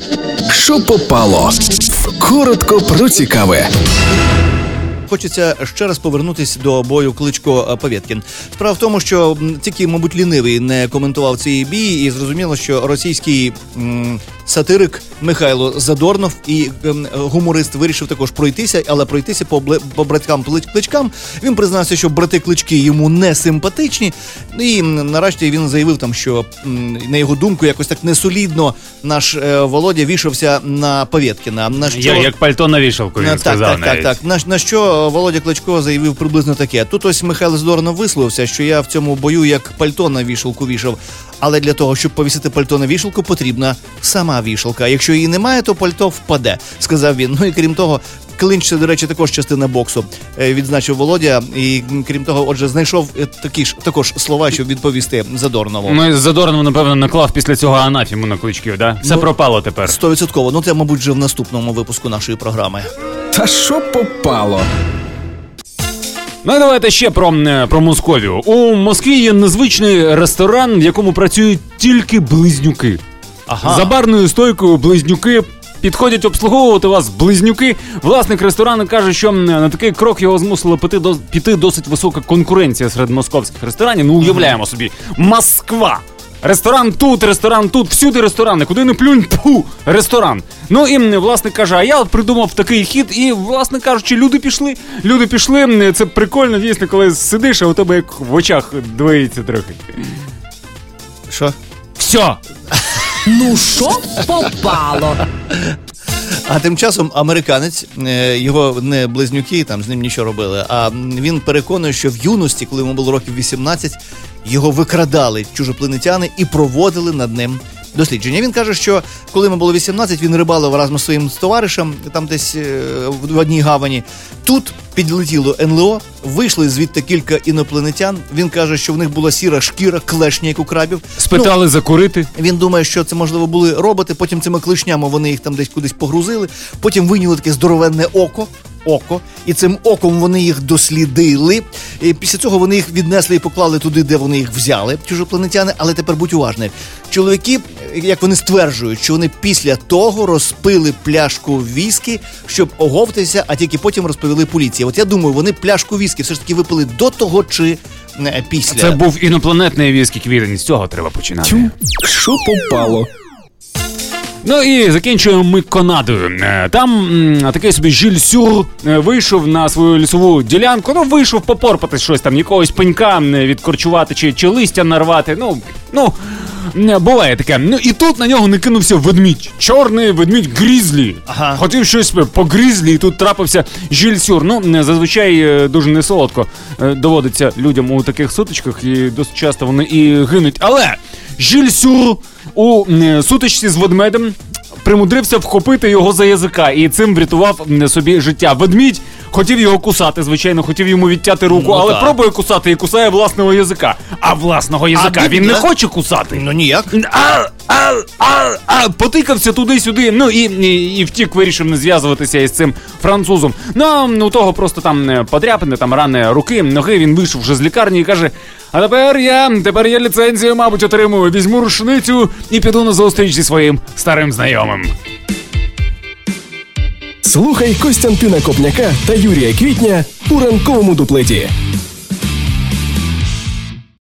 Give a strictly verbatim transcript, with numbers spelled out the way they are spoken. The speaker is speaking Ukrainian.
Що попало? Коротко про цікаве. Хочеться ще раз повернутися до бою Кличко-Павєткін. Справа в тому, що тільки, мабуть, лінивий не коментував цей бій, і зрозуміло, що російський м- сатирик Михайло Задорнов і м- гуморист вирішив також пройтися, але пройтися по, бл- по браткам-кличкам. Він признався, що брати-клички йому не симпатичні, і м- нарешті він заявив там, що м- на його думку якось так несолідно наш е- Володя вішався на Павєткіна. На що... Я, як пальто на вішалку, він на, сказав так, навіть. так, так, так. На, на що Володя Кличко заявив приблизно таке. Тут ось Михайло Задорнов висловився, що я в цьому бою як пальто на вішалку вішав. Але для того, щоб повісити пальто на вішалку, потрібна сама вішалка. Якщо її немає, то пальто впаде, сказав він. Ну і крім того, клинч, це, до речі, також частина боксу, відзначив Володя. І крім того, отже, знайшов такі ж також слова, щоб відповісти Задорнову. Ну і Задорнов, напевно, наклав після цього анафему на Кличків, да? Все ну, пропало тепер. Сто відсотково. Ну це, мабуть, вже в наступному випуску нашої програми. Та що попало? Ну і давайте ще про, про Московію. У Москві є незвичний ресторан, в якому працюють тільки близнюки. Ага. За барною стойкою близнюки підходять обслуговувати вас близнюки. Власник ресторану каже, що на такий крок його змусила піти, до, піти досить висока конкуренція серед московських ресторанів. Ну, уявляємо собі, Москва! Ресторан тут, ресторан тут, всюди ресторани, куди не плюнь, пу, ресторан. Ну і власник каже, а я от придумав такий хід, і, власне кажучи, люди пішли, люди пішли, це прикольно, дійсно, коли сидиш, а у тебе як в очах двоїться трохи. Що? Все! Ну що попало? А тим часом американець, його не близнюки там з ним нічого робили, а він переконує, що в юності, коли йому було років вісімнадцять, його викрадали чужопланетяни і проводили над ним дослідження. Він каже, що коли йому було вісімнадцять, він рибалив разом з своїм товаришем, там десь в одній гавані. Тут підлетіло ен ел о, вийшли звідти кілька інопланетян. Він каже, що в них була сіра шкіра, клешня, як у крабів. Спитали ну, закурити. Він думає, що це, можливо, були роботи, потім цими клешнями вони їх там десь кудись погрузили, потім вийняли таке здоровенне око, око, і цим оком вони їх дослідили. І після цього вони їх віднесли і поклали туди, де вони їх взяли, чужопланетяни. Але тепер будь уважний. Чоловіки, як вони стверджують, що вони після того розпили пляшку віскі, щоб оговтатися, а тільки потім розповіли поліції. От я думаю, вони пляшку віскі все ж таки випили до того чи не, після. Це був інопланетний віскі Квітень, з цього треба починати. Тю, що попало? Ну і закінчуємо ми Канадою. Там м, такий собі Жиль Сюр вийшов на свою лісову ділянку, ну вийшов попорпати щось там, якогось пенька відкорчувати чи, чи листя нарвати, ну, ну, буває таке. Ну і тут на нього накинувся ведмідь, чорний ведмідь Грізлі. Ага. Хотів щось по Грізлі, і тут трапився Жиль Сюр. Ну, зазвичай дуже несолодко доводиться людям у таких сутичках, і досить часто вони і гинуть. Але Жиль Сюр у сутичці з ведмедем примудрився вхопити його за язика і цим врятував собі життя. Ведмідь хотів його кусати, звичайно, хотів йому відтяти руку, ну, але так. пробує кусати і кусає власного язика. А власного язика а він не хоче кусати. Ну ніяк. А, а, а, а, потикався туди-сюди, ну і, і, і втік, вирішив не зв'язуватися із цим французом. Ну, у того просто там подряпини, там рани руки, ноги, він вийшов вже з лікарні і каже: а тепер я, тепер я ліцензію, мабуть, отримую, візьму рушницю і піду на зустріч зі своїм старим знайомим. Слухай Костянтина Копняка та Юрія Квітня у ранковому дуплеті.